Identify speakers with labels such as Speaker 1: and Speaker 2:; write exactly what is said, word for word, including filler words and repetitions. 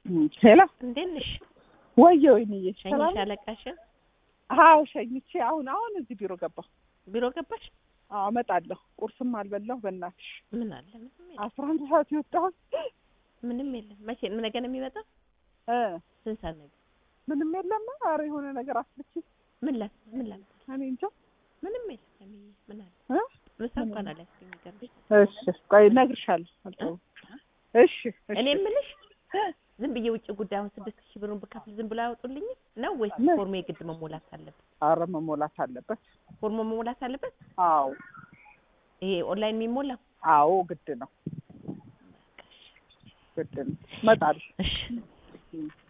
Speaker 1: ሄሎ
Speaker 2: እንዴት ነሽ?
Speaker 1: ወይዬ ወይንዬ
Speaker 2: ሸኝሽ አለቃሽ?
Speaker 1: አዎ ሸኝቼ አሁን አሁን እዚህ ቢሮ ገባሁ።
Speaker 2: ቢሮ ገባሽ?
Speaker 1: አዎ እመጣለሁ። ቁርስም አልበላሁ በእናትሽ።
Speaker 2: ምን አለ? ምንም የለም።
Speaker 1: አስራ አንድ ሰዓት የወጣሁት
Speaker 2: ምንም የለም። መቼ ምን ነገ ነው የሚመጣው?
Speaker 1: እ
Speaker 2: ስንት ሰዓት ነገ?
Speaker 1: ምንም የለም። ኧረ የሆነ ነገር አስልቺ።
Speaker 2: ምን ላ ምን ላ
Speaker 1: እኔ እንጃ
Speaker 2: ምንም የለም። ምን አለ?
Speaker 1: እ
Speaker 2: ምሳ እንኳን አላስገኝ ገርብሽ።
Speaker 1: እሺ ቆይ እነግርሻለሁ። እሺ እሺ
Speaker 2: እኔ የምልሽ ዝም ብዬ ውጭ ጉዳይ አሁን ስድስት ሺህ ብሩን ብከፍል ዝም ብሎ ያወጡልኝ ነው ወይስ ፎርሙ የግድ መሞላት አለበት?
Speaker 1: ኧረ መሞላት አለበት።
Speaker 2: ፎርሙ መሞላት አለበት?
Speaker 1: አዎ
Speaker 2: ይሄ ኦንላይን የሚሞላ?
Speaker 1: አዎ ግድ ነው ግድ ነው። እመጣለሁ።
Speaker 2: እሺ